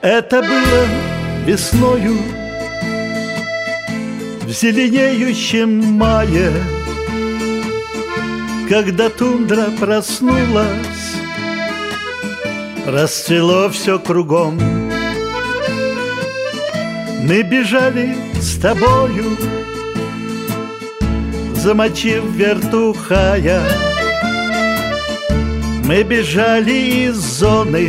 Это было весною, в зеленеющем мае, когда тундра проснулась, расцвело все кругом. Мы бежали с тобою, замочив вертухая. Мы бежали из зоны,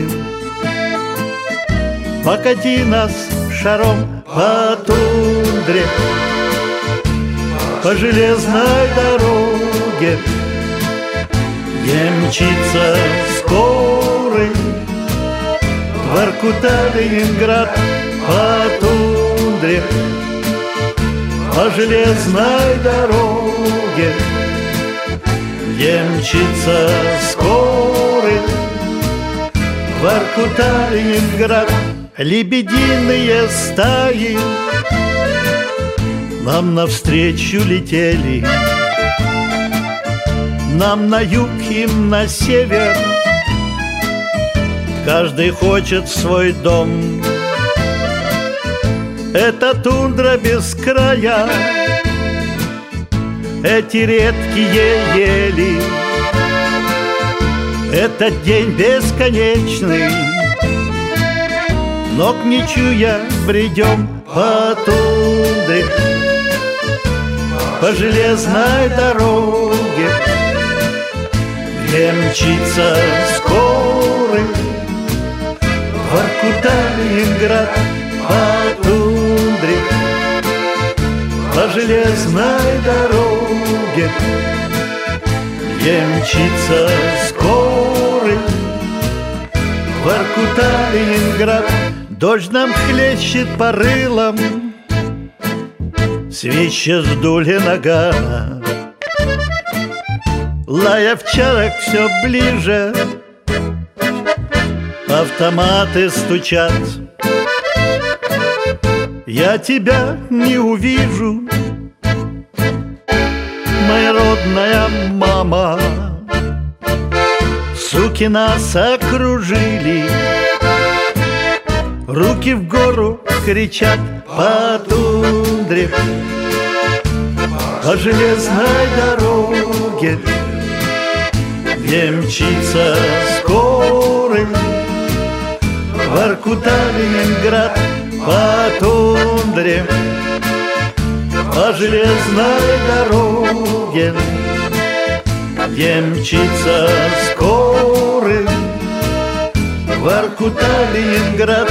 покати нас шаром по тундре, по железной дороге, где мчится скорый Воркута-Ленинград. По тундре, по железной дороге, где мчится скорый Воркута-Ленинград. Лебединые стаи нам навстречу летели, нам на юг, им на север. Каждый хочет свой дом. Это тундра без края, эти редкие ели, этот день бесконечный, ног не чуя бредем по тундре, по железной дороге, где мчится скорый Воркута-Ленинград. По тундре, по железной дороге, где мчится скорый Воркута-Ленинград. Дождь нам хлещет по рылам, свищет вдоль нога. Лай овчарок все ближе, автоматы стучат. Я тебя не увижу, моя родная мама. Суки нас окружили, руки в гору кричат. По тундре, по железной дороге, где мчится скорый Воркута-Ленинград. По тундре, по железной дороге, где мчится скорый Воркута-Ленинград.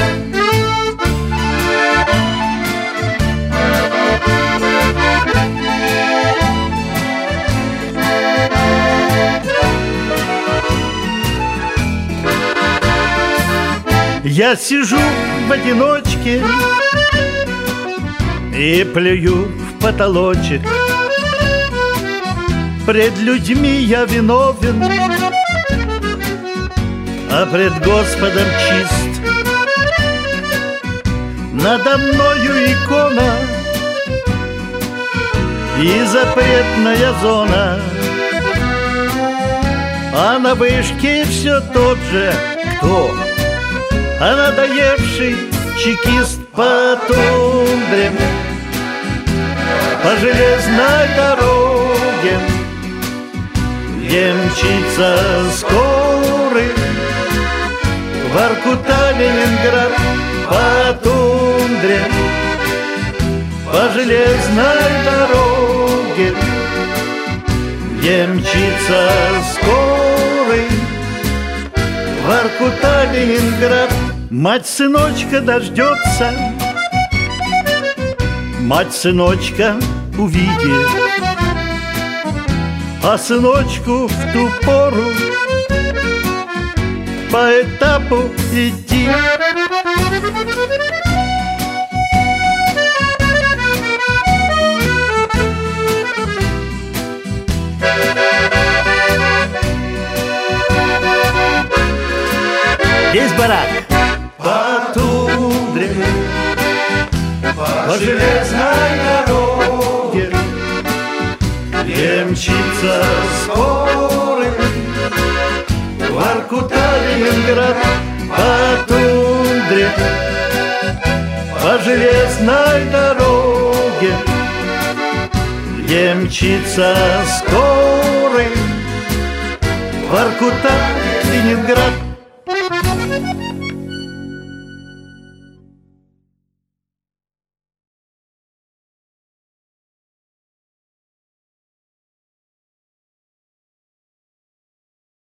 Я сижу в одиночке и плюю в потолочек. Пред людьми я виновен, а пред Господом чист. Надо мною икона и запретная зона, а на вышке все тот же кто? А надоевший чекист. По тундре, по железной дороге, где мчится скорый Воркута-Ленинград. По тундре, по железной дороге, где мчится скорый Воркута-Ленинград. Мать сыночка дождется, мать сыночка увидит, а сыночку в ту пору по этапу идти. Есть барак. По тундре, по железной дороге, где мчится скорый Воркута-Ленинград. По тундре, по железной дороге, где мчится скорый Воркута, Ленинград.